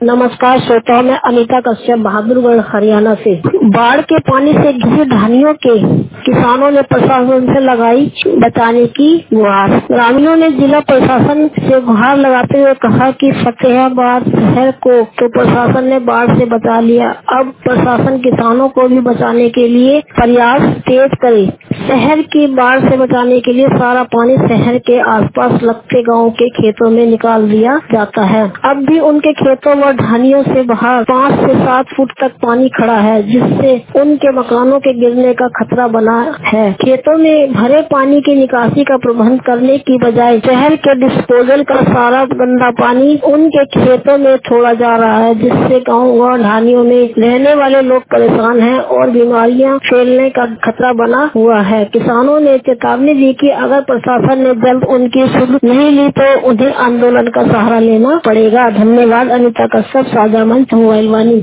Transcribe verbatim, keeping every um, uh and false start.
नमस्कार श्रोताओं, मैं अनीता कश्यप बहादुरगढ़ हरियाणा से। बाढ़ के पानी से घिरे ढानियों के किसानों ने प्रशासन से लगाई बचाने की गुहार। ग्रामीणों ने जिला प्रशासन से गुहार लगाते हुए कहा कि फतेहाबाद शहर को तो प्रशासन ने बाढ़ से बचा लिया, अब प्रशासन किसानों को भी बचाने के लिए प्रयास तेज करे। शहर की बाढ़ से बचाने के लिए सारा पानी शहर के आसपास लगते गाँव के खेतों में निकाल दिया जाता है। अब भी उनके खेतों व ढानियों से बाहर पाँच से सात फुट तक पानी खड़ा है, जिससे उनके मकानों के गिरने का खतरा बना है। खेतों में भरे पानी की निकासी का प्रबंध करने की बजाय शहर के डिस्पोजल का सारा गंदा पानी उनके खेतों में छोड़ा जा रहा है, जिससे गाँव व ढानियों में रहने वाले लोग परेशान हैं और बीमारियां फैलने का खतरा बना हुआ है। किसानों ने चेतावनी दी कि अगर प्रशासन ने जल्द उनकी सुध नहीं ली तो उन्हें आंदोलन का सहारा लेना पड़ेगा। धन्यवाद। अनीता कश्यप, साझा मंच, मोबाइल वाणी।